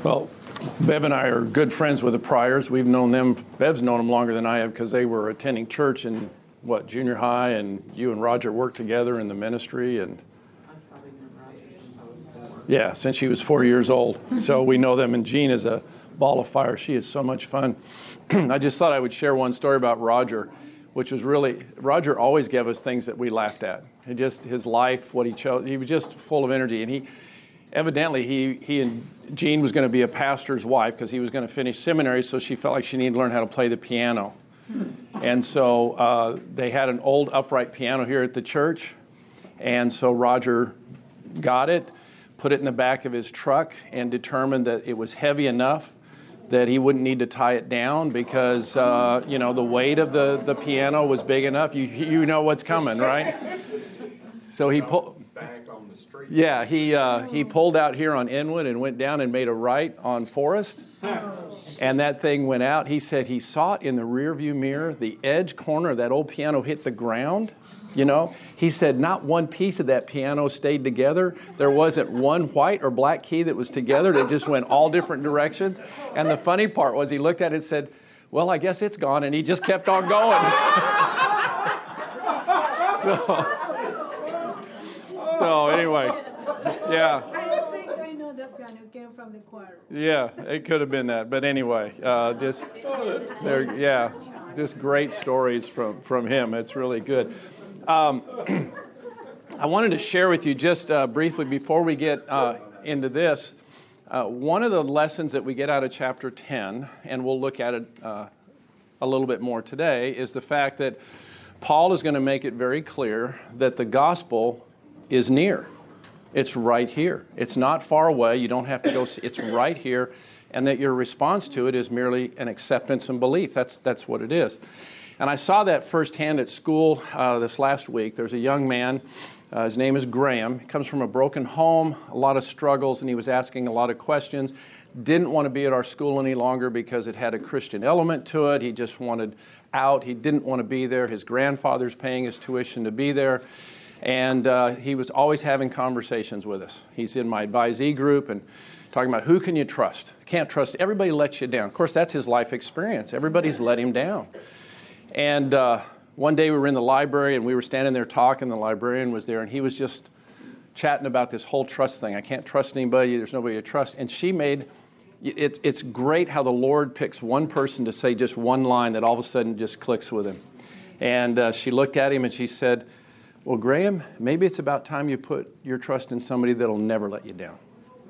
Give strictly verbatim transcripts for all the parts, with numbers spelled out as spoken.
Well, Bev and I are good friends with the Pryors. We've known them, Bev's known them longer than I have because they were attending church in, what, junior high, and you and Roger worked together in the ministry. And I've probably known Roger since I was four. Yeah, since she was four years old. So we know them, and Jean is a ball of fire. She is so much fun. I just thought I would share one story about Roger, which was really, Roger always gave us things that we laughed at. He just, his life, what he chose, he was just full of energy. And he, evidently, he, he and Jean was going to be a pastor's wife because he was going to finish seminary, so she felt like she needed to learn how to play the piano. And so uh, they had an old upright piano here at the church, and so Roger got it, put it in the back of his truck, and determined that it was heavy enough that he wouldn't need to tie it down because, uh, you know, the weight of the, the piano was big enough. You you know what's coming, right? So he pulled. Yeah, he uh, he pulled out here on Inwood and went down and made a right on Forest. And that thing went out. He said he saw it in the rearview mirror. The edge corner of that old piano hit the ground. You know, he said not one piece of that piano stayed together. There wasn't one white or black key that was together. It just went all different directions. And the funny part was he looked at it and said, well, I guess it's gone. And he just kept on going. so, so anyway, yeah. I think I know that piano came from the choir. Yeah, it could have been that. But anyway, uh, just, there, yeah, just great stories from, from him. It's really good. Um, I wanted to share with you just uh, briefly before we get uh, into this, uh, one of the lessons that we get out of chapter ten, and we'll look at it uh, a little bit more today, is the fact that Paul is going to make it very clear that the gospel is near. It's right here. It's not far away. You don't have to go see. It's right here, and that your response to it is merely an acceptance and belief. That's that's what it is. And I saw that firsthand at school uh, this last week. There's a young man. Uh, his name is Graham. He comes from a broken home, a lot of struggles, and he was asking a lot of questions. Didn't want to be at our school any longer because it had a Christian element to it. He just wanted out. He didn't want to be there. His grandfather's paying his tuition to be there. And uh, he was always having conversations with us. He's in my advisee group and talking about who can you trust? Can't trust. Everybody lets you down. Of course, that's his life experience. Everybody's let him down. And uh, one day we were in the library and we were standing there talking. The librarian was there and he was just chatting about this whole trust thing. I can't trust anybody. There's nobody to trust. And she made, it's, it's great how the Lord picks one person to say just one line that all of a sudden just clicks with him. And uh, she looked at him and she said, well, Graham, maybe it's about time you put your trust in somebody that'll never let you down.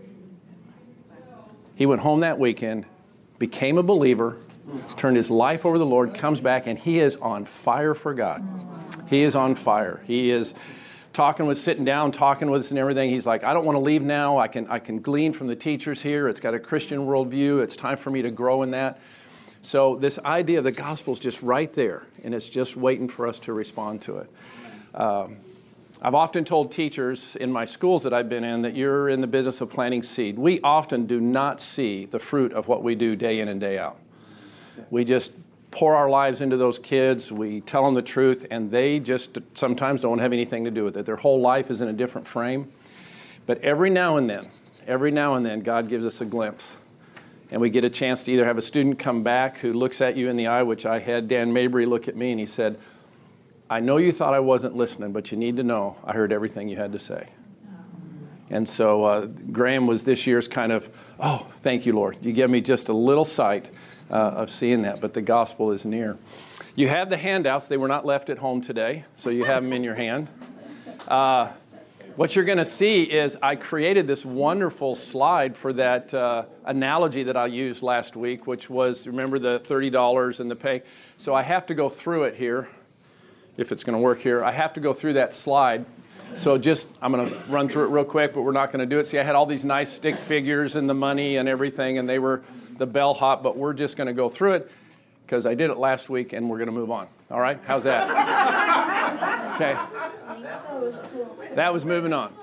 He went home that weekend, became a believer, turned his life over to the Lord, comes back, and he is on fire for God. He is on fire. He is talking with, sitting down, talking with us and everything. He's like, I don't want to leave now. I can, I can glean from the teachers here. It's got a Christian worldview. It's time for me to grow in that. So this idea of the gospel is just right there, and it's just waiting for us to respond to it. Um, I've often told teachers in my schools that I've been in that you're in the business of planting seed. We often do not see the fruit of what we do day in and day out. We just pour our lives into those kids, we tell them the truth, and they just sometimes don't have anything to do with it. Their whole life is in a different frame. But every now and then, every now and then, God gives us a glimpse. And we get a chance to either have a student come back who looks at you in the eye, which I had Dan Mabry look at me, and he said, I know you thought I wasn't listening, but you need to know I heard everything you had to say. And so uh, Graham was this year's kind of, oh, thank you, Lord. You give me just a little sight uh, of seeing that, but the gospel is near. You have the handouts. They were not left at home today, so you have them in your hand. Uh, what you're going to see is I created this wonderful slide for that uh, analogy that I used last week, which was, remember the thirty dollars and the pay? So I have to go through it here, if it's going to work here. I have to go through that slide. So just, I'm going to run through it real quick, but we're not going to do it. See, I had all these nice stick figures and the money and everything, and they were the bellhop, but we're just going to go through it because I did it last week, and we're going to move on. All right? How's that? Okay. That was moving on.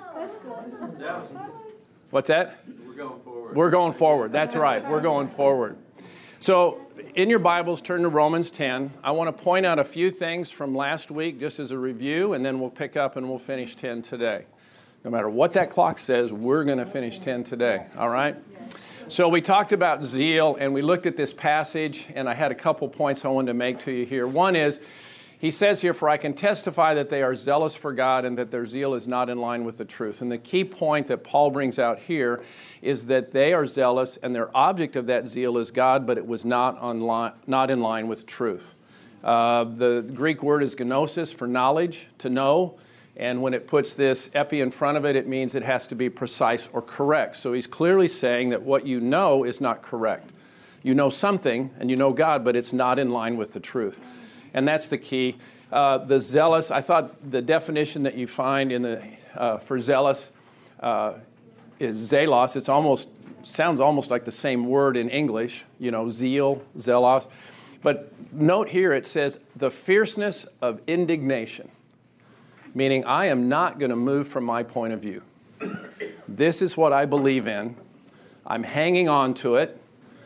What's that? We're going forward. We're going forward. That's right. We're going forward. So in your Bibles, turn to Romans ten. I want to point out a few things from last week just as a review, and then we'll pick up and we'll finish ten today. No matter what that clock says, we're going to finish ten today. All right? So we talked about zeal, and we looked at this passage, and I had a couple points I wanted to make to you here. One is, he says here, "For I can testify that they are zealous for God and that their zeal is not in line with the truth." And the key point that Paul brings out here is that they are zealous, and their object of that zeal is God, but it was not, on line, not in line with truth. Uh, the Greek word is gnosis, for knowledge, to know. And when it puts this epi in front of it, it means it has to be precise or correct. So he's clearly saying that what you know is not correct. You know something, and you know God, but it's not in line with the truth. And that's the key. Uh, the zealous, I thought the definition that you find in the uh, for zealous uh, is zelos. It's almost, sounds almost like the same word in English, you know, zeal, zelos. But note here it says, the fierceness of indignation. Meaning, I am not going to move from my point of view. This is what I believe in. I'm hanging on to it,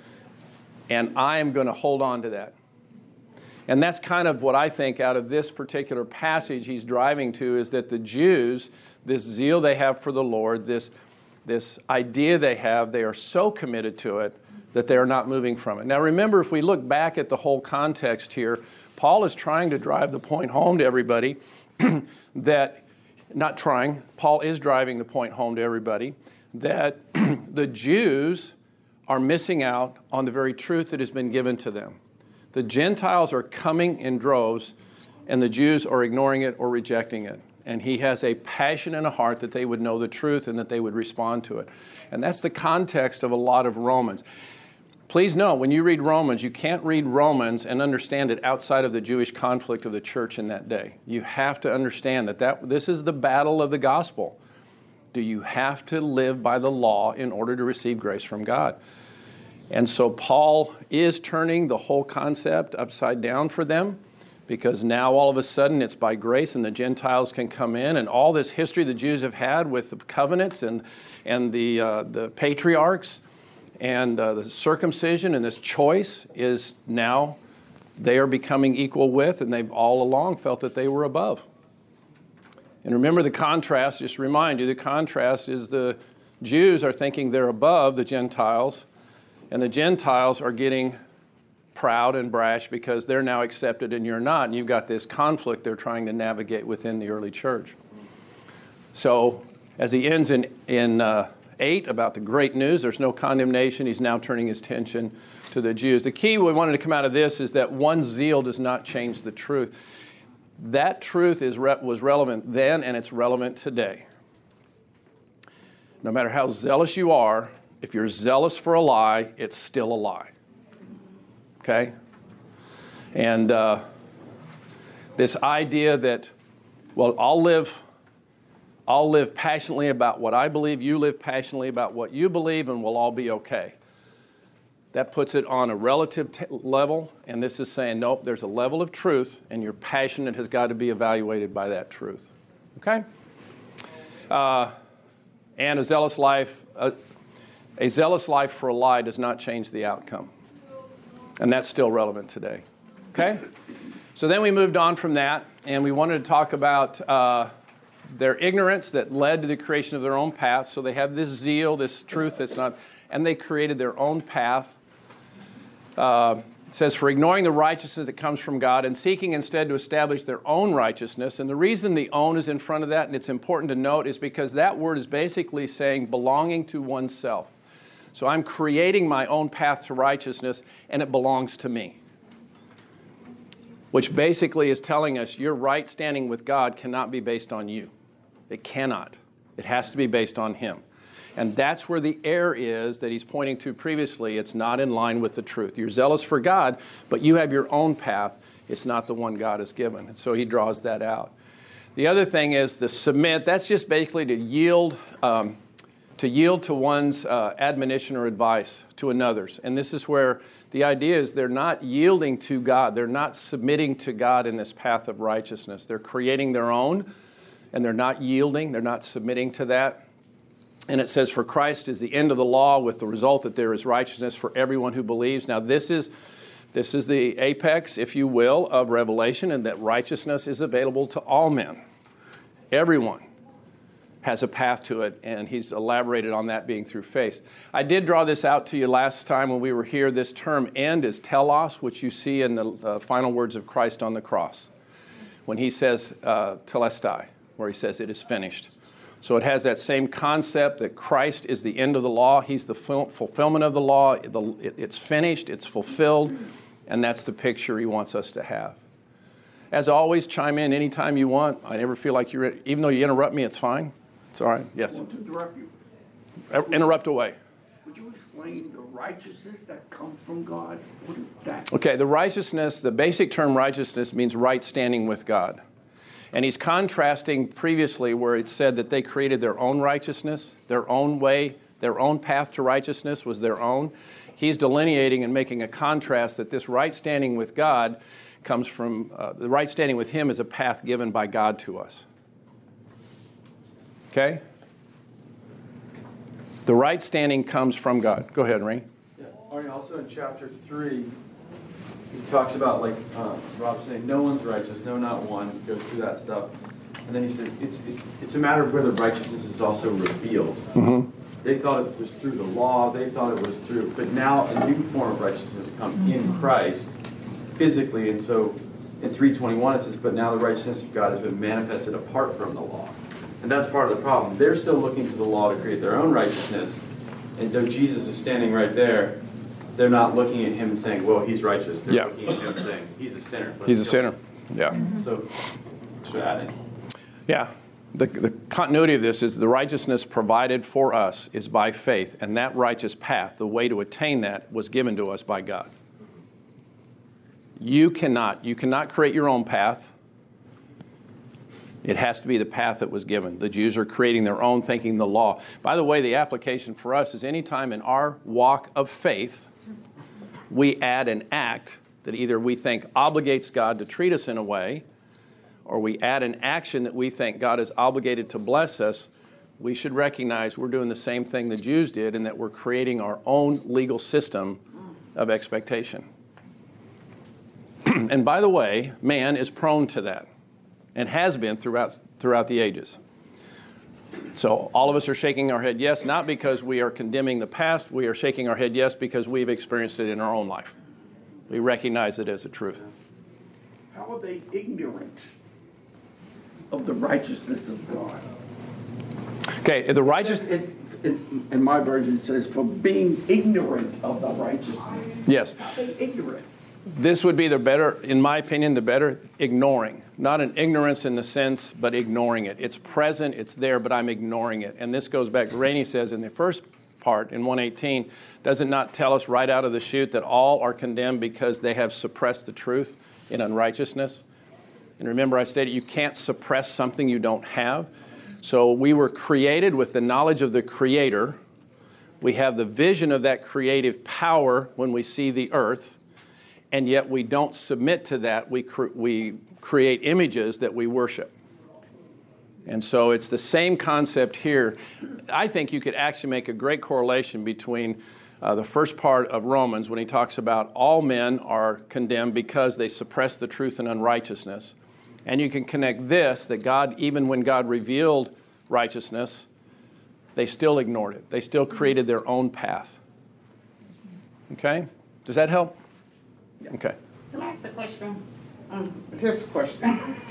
and I am going to hold on to that. And that's kind of what I think out of this particular passage he's driving to, is that the Jews, this zeal they have for the Lord, this, this idea they have, they are so committed to it that they are not moving from it. Now remember, if we look back at the whole context here, Paul is trying to drive the point home to everybody that, not trying, Paul is driving the point home to everybody, that the Jews are missing out on the very truth that has been given to them. The Gentiles are coming in droves, and the Jews are ignoring it or rejecting it. And he has a passion and a heart that they would know the truth and that they would respond to it. And that's the context of a lot of Romans. Please know, when you read Romans, you can't read Romans and understand it outside of the Jewish conflict of the church in that day. You have to understand that, that this is the battle of the gospel. Do you have to live by the law in order to receive grace from God? And so Paul is turning the whole concept upside down for them, because now all of a sudden it's by grace and the Gentiles can come in, and all this history the Jews have had with the covenants and, and the, uh, the patriarchs and uh, the circumcision and this choice is now they are becoming equal with, and they've all along felt that they were above. And remember the contrast, just remind you, the contrast is the Jews are thinking they're above the Gentiles, and the Gentiles are getting proud and brash because they're now accepted and you're not. And you've got this conflict they're trying to navigate within the early church. So as he ends in, in uh, eight about the great news, there's no condemnation. He's now turning his attention to the Jews. The key we wanted to come out of this is that one's zeal does not change the truth. That truth is re- was relevant then, and it's relevant today. No matter how zealous you are, if you're zealous for a lie, it's still a lie. Okay? And uh, this idea that, well, I'll live, I'll live passionately about what I believe, you live passionately about what you believe, and we'll all be okay. That puts it on a relative t- level, and this is saying, nope, there's a level of truth, and your passion has got to be evaluated by that truth. Okay? Uh, and a zealous life... Uh, A zealous life for a lie does not change the outcome. And that's still relevant today. Okay? So then we moved on from that, and we wanted to talk about uh, their ignorance that led to the creation of their own path. So they have this zeal, this truth that's not, and they created their own path. Uh, it says, for ignoring the righteousness that comes from God and seeking instead to establish their own righteousness. And the reason the own is in front of that, and it's important to note, is because that word is basically saying belonging to oneself. So I'm creating my own path to righteousness, and it belongs to me. Which basically is telling us your right standing with God cannot be based on you. It cannot. It has to be based on Him. And that's where the error is that he's pointing to previously. It's not in line with the truth. You're zealous for God, but you have your own path. It's not the one God has given. And so he draws that out. The other thing is the submit. That's just basically to yield um, to yield to one's uh, admonition or advice to another's. And this is where the idea is they're not yielding to God. They're not submitting to God in this path of righteousness. They're creating their own, and they're not yielding. They're not submitting to that. And it says, for Christ is the end of the law, with the result that there is righteousness for everyone who believes. Now this is this is the apex, if you will, of Revelation, and that righteousness is available to all men, everyone has a path to it, and he's elaborated on that being through faith. I did draw this out to you last time when we were here. This term end is telos, which you see in the uh, final words of Christ on the cross, when he says uh, telestai, where he says it is finished. So it has that same concept that Christ is the end of the law. He's the ful- fulfillment of the law. The, it, it's finished, it's fulfilled, and that's the picture he wants us to have. As always, chime in anytime you want. I never feel like you're, even though you interrupt me, it's fine. It's all right. Yes. I want to interrupt you. Interrupt away. Would you explain the righteousness that comes from God? What is that? Okay, the righteousness, the basic term righteousness means right standing with God. And he's contrasting previously where it said that they created their own righteousness, their own way, their own path to righteousness was their own. He's delineating and making a contrast that this right standing with God comes from, uh, the right standing with him is a path given by God to us. Okay? The right standing comes from God. Go ahead, Rain. Yeah. Arnie, also in chapter three, he talks about, like uh, Rob saying, no one's righteous, no, not one. He goes through that stuff. And then he says, it's it's it's a matter of whether righteousness is also revealed. Mm-hmm. They thought it was through the law, they thought it was through, but now a new form of righteousness has come in Christ, physically. And so in three twenty-one it says, but now the righteousness of God has been manifested apart from the law. And that's part of the problem. They're still looking to the law to create their own righteousness. And though Jesus is standing right there, they're not looking at him and saying, well, he's righteous. They're Yeah. looking at him saying, he's a sinner. Let's He's a kill sinner. him. Yeah. So, to add in. Yeah. The, the continuity of this is the righteousness provided for us is by faith, and that righteous path, the way to attain that, was given to us by God. You cannot, you cannot create your own path. It has to be the path that was given. The Jews are creating their own, thinking the law. By the way, the application for us is anytime in our walk of faith, we add an act that either we think obligates God to treat us in a way, or we add an action that we think God is obligated to bless us, we should recognize we're doing the same thing the Jews did, and that we're creating our own legal system of expectation. And by the way, man is prone to that, and has been throughout throughout the ages. So all of us are shaking our head yes, not because we are condemning the past. We are shaking our head yes because we've experienced it in our own life. We recognize it as a truth. How are they ignorant of the righteousness of God? Okay, the righteous... It, it, in my version, it says, for being ignorant of the righteousness. Yes. How are they ignorant? This would be the better, in my opinion, the better ignoring. Not an ignorance in the sense, but ignoring it. It's present, it's there, but I'm ignoring it. And this goes back to Rainey says in the first part, in one eighteen, does it not tell us right out of the chute that all are condemned because they have suppressed the truth in unrighteousness? And remember, I stated you can't suppress something you don't have. So we were created with the knowledge of the Creator. We have the vision of that creative power when we see the earth. And yet we don't submit to that. We, cre- we create images that we worship. And so it's the same concept here. I think you could actually make a great correlation between uh, the first part of Romans when he talks about all men are condemned because they suppress the truth in unrighteousness. And you can connect this, that God, even when God revealed righteousness, they still ignored it. They still created their own path. Okay? Does that help? Okay. Can I ask a question? Um, here's a question.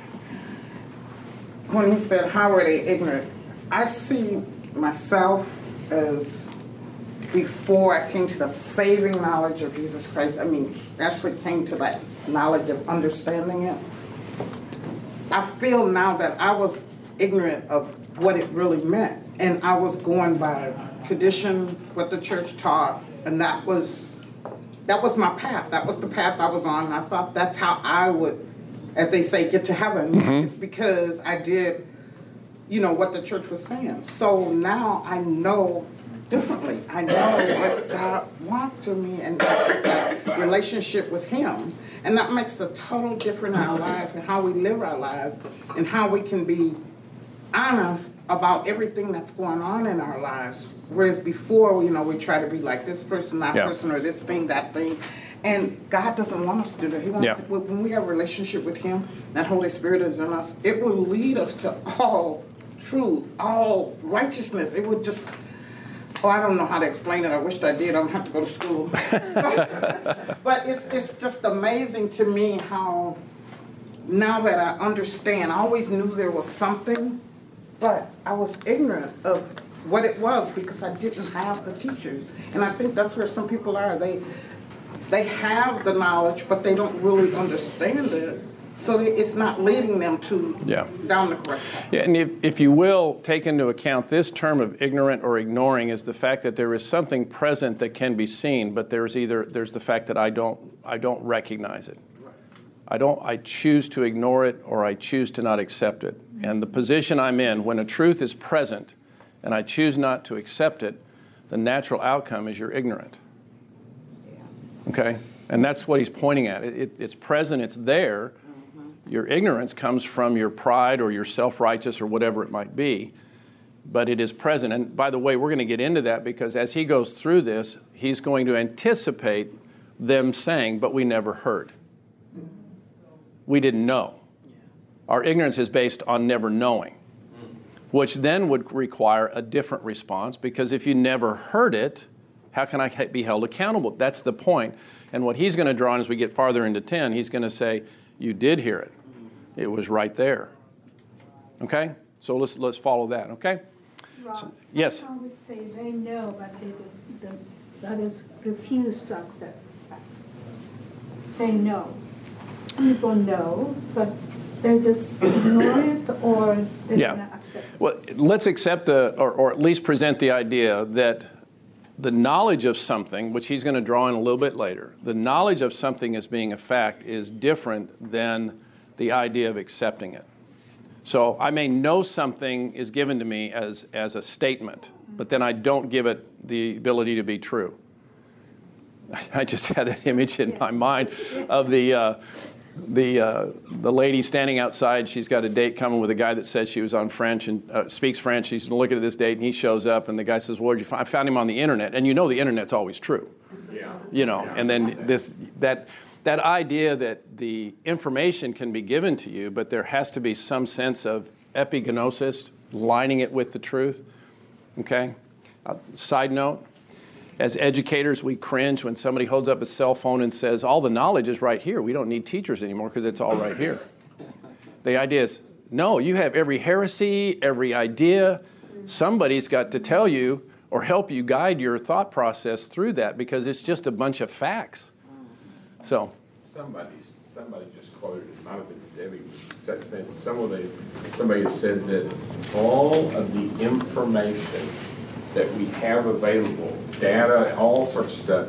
When he said, how are they ignorant? I see myself as before I came to the saving knowledge of Jesus Christ, I mean, actually came to that knowledge of understanding it. I feel now that I was ignorant of what it really meant. And I was going by tradition, what the church taught, and that was That was my path. That was the path I was on. And I thought that's how I would, as they say, get to heaven. Mm-hmm. It's because I did, you know, what the church was saying. So now I know differently. I know what God wants of me, and it's that relationship with Him. And that makes a total difference in our lives and how we live our lives and how we can be honest about everything that's going on in our lives. Whereas before, you know, we try to be like this person, that yeah. person, or this thing, that thing. And God doesn't want us to do that. He wants yeah. to, when we have a relationship with Him, that Holy Spirit is in us, it will lead us to all truth, all righteousness. It would just, oh, I don't know how to explain it. I wished I did. I don't have to go to school. But it's, it's just amazing to me how now that I understand, I always knew there was something, but I was ignorant of what it was because I didn't have the teachers. And I think that's where some people are. They they have the knowledge, but they don't really understand it. So it's not leading them to Yeah. down the correct path. Yeah, and if, if you will, take into account this term of ignorant or ignoring is the fact that there is something present that can be seen, but there's either there's the fact that I don't I don't recognize it. I don't I choose to ignore it or I choose to not accept it. And the position I'm in, when a truth is present and I choose not to accept it, the natural outcome is you're ignorant. Okay? And that's what he's pointing at. It, it, it's present, it's there. Your ignorance comes from your pride or your self-righteous or whatever it might be, but it is present. And by the way, we're going to get into that because as he goes through this, he's going to anticipate them saying, but we never heard. We didn't know. Our ignorance is based on never knowing, which then would require a different response because if you never heard it, how can I be held accountable? That's the point. And what he's going to draw on as we get farther into ten, he's going to say, you did hear it. It was right there. Okay? So let's let's follow that, okay? Rob, So, yes. Some would say they know, but they the, the, that is refuse to accept. They know. People know, but they just ignore it or they Yeah. don't accept it. Well, let's accept the, or, or at least present the idea that the knowledge of something, which he's going to draw in a little bit later, the knowledge of something as being a fact is different than the idea of accepting it. So I may know something is given to me as, as a statement, but then I don't give it the ability to be true. I just had that image in my mind of the uh, the uh, the lady standing outside. She's got a date coming with a guy that says she was on French and uh, speaks French. She's looking at this date, and he shows up, and the guy says, "Well, where'd you find?" I found him on the internet, and you know the internet's always true. Yeah. You know, and then this that that idea that the information can be given to you, but there has to be some sense of epigenosis, lining it with the truth. Okay. Uh, side note. As educators, we cringe when somebody holds up a cell phone and says, all the knowledge is right here. We don't need teachers anymore because it's all right here. The idea is, no, you have every heresy, every idea. Somebody's got to tell you or help you guide your thought process through that because it's just a bunch of facts. So, Somebody, somebody just quoted, it might have been Debbie, was saying, somebody, somebody said that all of the information that we have available, data, all sorts of stuff,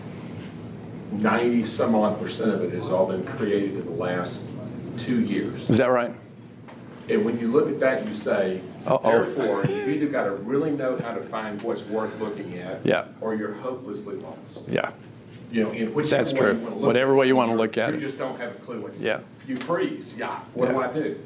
ninety some odd percent of it has all been created in the last two years. is that right? And when you look at that, you say, Uh-oh. therefore, you've either got to really know how to find what's worth looking at, Yeah. or you're hopelessly lost. Yeah. You know, in whichever That's way true. you want to look Whatever at it, way you want to you- look at you it. just don't have a clue what you Yeah. You freeze. Yeah. What do Yeah. I do?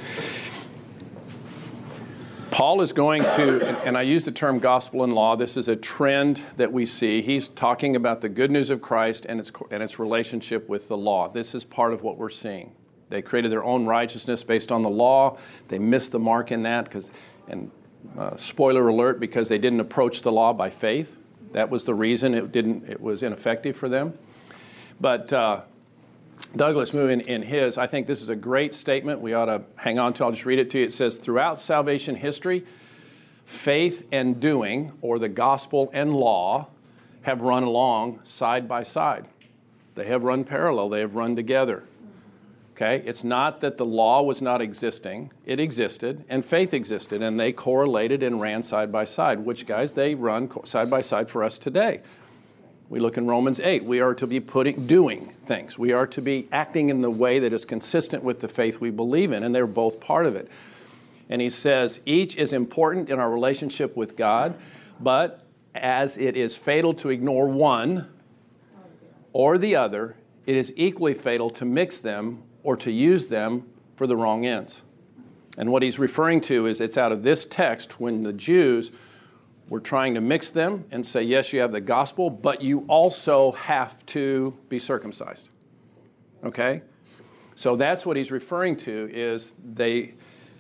Paul is going to, and I use the term gospel and law, this is a trend that we see. He's talking about the good news of Christ and its, and its relationship with the law. This is part of what we're seeing. They created their own righteousness based on the law. They missed the mark in that, because, and uh, spoiler alert, because they didn't approach the law by faith. That was the reason it didn't. It was ineffective for them. But uh, Douglas Moo in, in his, I think this is a great statement we ought to hang on to. I'll just read it to you. It says, throughout salvation history, faith and doing, or the gospel and law, have run along side by side. They have run parallel. They have run together. Okay? It's not that the law was not existing. It existed, and faith existed, and they correlated and ran side by side, which, guys, they run side by side for us today. We look in Romans eight. We are to be putting, doing things. We are to be acting in the way that is consistent with the faith we believe in, and they're both part of it. And he says, each is important in our relationship with God, but as it is fatal to ignore one or the other, it is equally fatal to mix them or to use them for the wrong ends. And what he's referring to is it's out of this text when the Jews we're trying to mix them and say, yes, you have the gospel, but you also have to be circumcised. Okay? So that's what he's referring to is they,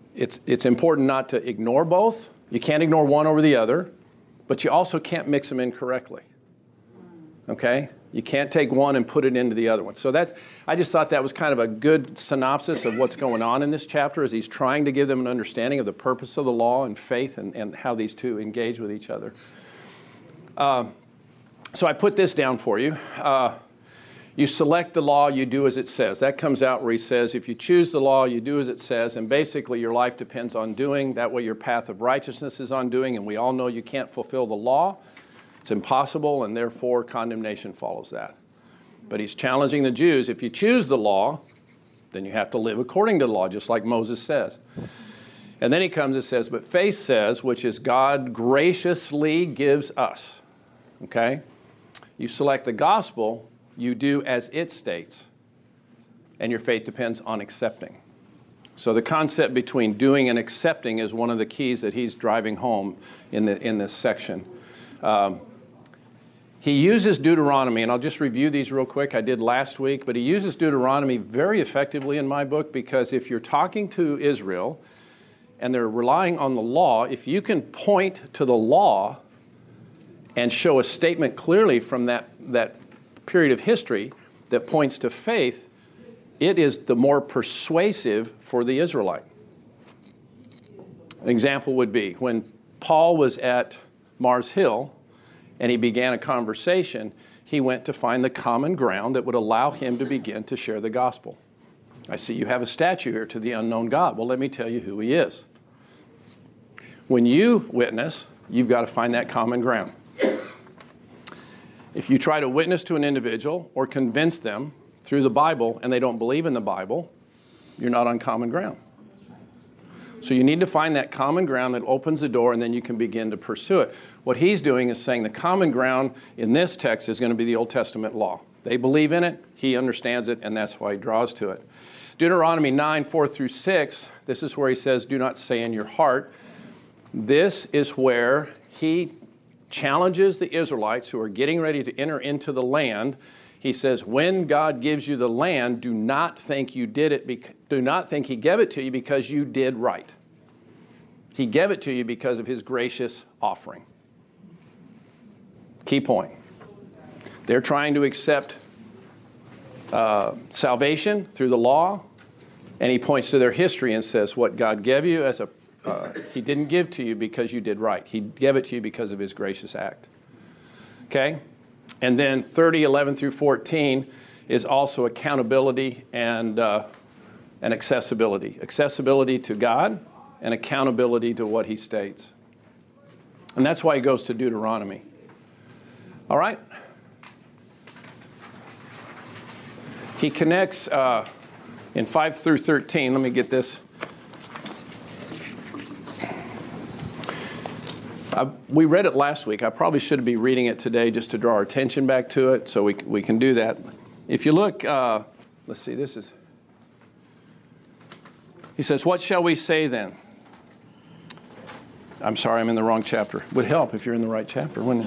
it's, it's important not to ignore both. You can't ignore one over the other, but you also can't mix them incorrectly. Okay? You can't take one and put it into the other one. So that's, I just thought that was kind of a good synopsis of what's going on in this chapter as he's trying to give them an understanding of the purpose of the law and faith and, and how these two engage with each other. Uh, so I put this down for you. Uh, you select the law, you do as it says. That comes out where he says, if you choose the law, you do as it says, and basically your life depends on doing. That way your path of righteousness is on doing, and we all know you can't fulfill the law. It's impossible, and therefore condemnation follows that. But he's challenging the Jews. If you choose the law, then you have to live according to the law, just like Moses says. And then he comes and says, but faith says, which is God graciously gives us. Okay? You select the gospel, you do as it states, and your faith depends on accepting. So the concept between doing and accepting is one of the keys that he's driving home in, the, in this section. Um, He uses Deuteronomy, and I'll just review these real quick. I did last week, but he uses Deuteronomy very effectively in my book because if you're talking to Israel and they're relying on the law, if you can point to the law and show a statement clearly from that, that period of history that points to faith, it is the more persuasive for the Israelite. An example would be when Paul was at Mars Hill, and he began a conversation, he went to find the common ground that would allow him to begin to share the gospel. I see you have a statue here to the unknown God. Well, let me tell you who he is. When you witness, you've got to find that common ground. If you try to witness to an individual or convince them through the Bible and they don't believe in the Bible, you're not on common ground. So you need to find that common ground that opens the door, and then you can begin to pursue it. What he's doing is saying the common ground in this text is going to be the Old Testament law. They believe in it, he understands it, and that's why he draws to it. Deuteronomy nine, four through six, this is where he says, do not say in your heart. This is where he challenges the Israelites who are getting ready to enter into the land. He says, when God gives you the land, do not think you did it, bec- do not think he gave it to you because you did right. He gave it to you because of his gracious offering. Key point. They're trying to accept uh, salvation through the law, and he points to their history and says, what God gave you as a, uh, he didn't give to you because you did right. He gave it to you because of his gracious act. Okay? And then thirty, eleven through fourteen is also accountability and, uh, and accessibility. Accessibility to God and accountability to what he states. And that's why he goes to Deuteronomy. All right? He connects uh, in five through thirteen. Let me get this. I, we read it last week. I probably should be reading it today just to draw our attention back to it, so we we can do that. If you look, uh, let's see, this is, he says, what shall we say then? I'm sorry, I'm in the wrong chapter. Would help if you're in the right chapter, wouldn't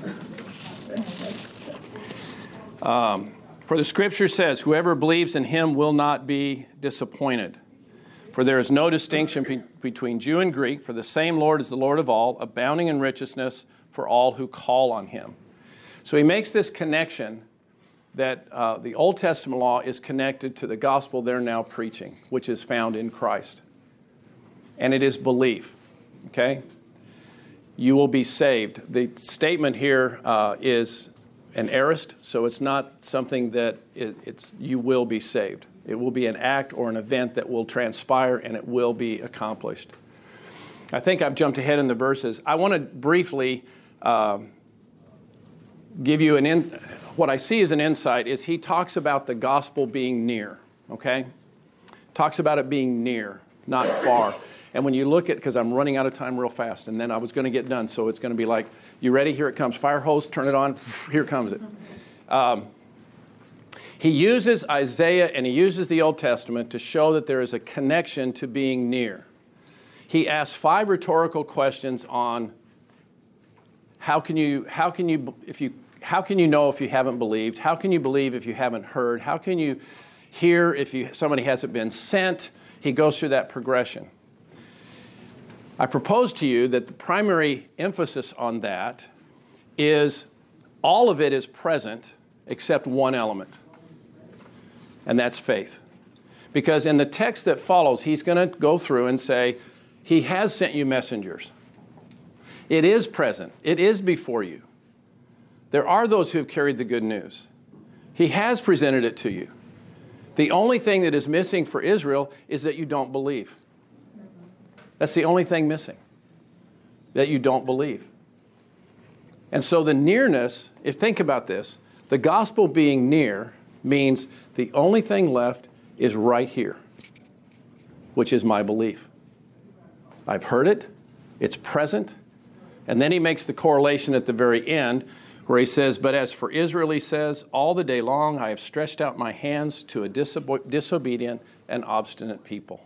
it? Um, for the scripture says, whoever believes in him will not be disappointed. For there is no distinction be- between Jew and Greek, for the same Lord is the Lord of all, abounding in righteousness for all who call on him. So he makes this connection that uh, the Old Testament law is connected to the gospel they're now preaching, which is found in Christ. And it is belief, okay? You will be saved. The statement here uh, is an aorist, so it's not something that it, it's you will be saved. It will be an act or an event that will transpire and it will be accomplished. I think I've jumped ahead in the verses. I want to briefly uh, give you an in, what I see as an insight is he talks about the gospel being near, okay? Talks about it being near, not far. And when you look at, because I'm running out of time real fast, and then I was going to get done, so it's going to be like, you ready? Here it comes. Fire hose, turn it on. Here comes it. Um, He uses Isaiah and he uses the Old Testament to show that there is a connection to being near. He asks five rhetorical questions on how can you how can you if you how can you know if you haven't believed? How can you believe if you haven't heard? How can you hear if you somebody hasn't been sent? He goes through that progression. I propose to you that the primary emphasis on that is all of it is present except one element, and that's faith. Because in the text that follows, he's going to go through and say, he has sent you messengers. It is present. It is before you. There are those who have carried the good news. He has presented it to you. The only thing that is missing for Israel is that you don't believe. That's the only thing missing, that you don't believe. And so the nearness, if think about this, the gospel being near means the only thing left is right here, which is my belief. I've heard it, it's present, and then he makes the correlation at the very end where he says, but as for Israel, he says, all the day long I have stretched out my hands to a disobe- disobedient and obstinate people.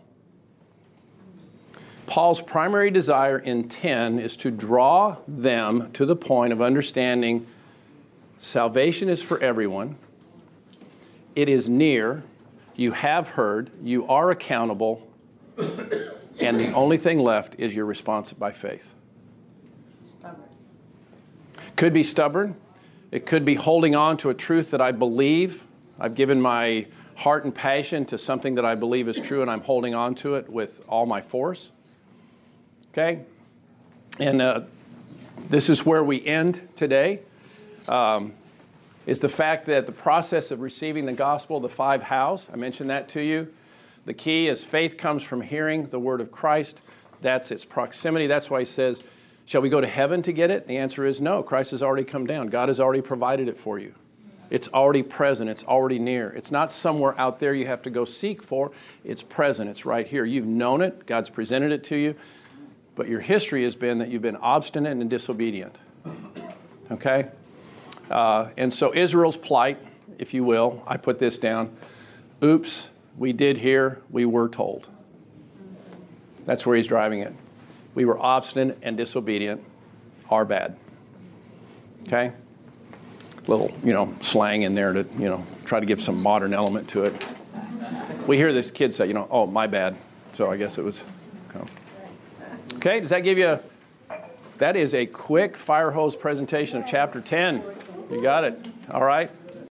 Paul's primary desire in ten is to draw them to the point of understanding salvation is for everyone. It is near. You have heard. You are accountable. And the only thing left is your response by faith. Stubborn. Could be stubborn. It could be holding on to a truth that I believe. I've given my heart and passion to something that I believe is true, and I'm holding on to it with all my force. Okay? And uh, this is where we end today, um, is the fact that the process of receiving the gospel, the five hows, I mentioned that to you. The key is faith comes from hearing the word of Christ. That's its proximity. That's why he says, shall we go to heaven to get it? The answer is no. Christ has already come down. God has already provided it for you. It's already present. It's already near. It's not somewhere out there you have to go seek for. It's present. It's right here. You've known it. God's presented it to you. But your history has been that you've been obstinate and disobedient. Okay? Uh, and so Israel's plight, if you will, I put this down. Oops, we did hear, we were told. That's where he's driving it. We were obstinate and disobedient. Our bad. Okay? Little, you know, slang in there to, you know, try to give some modern element to it. We hear this kid say, you know, oh, my bad. So I guess it was... Okay. Okay, does that give you a, that is a quick fire hose presentation of chapter ten. You got it. All right.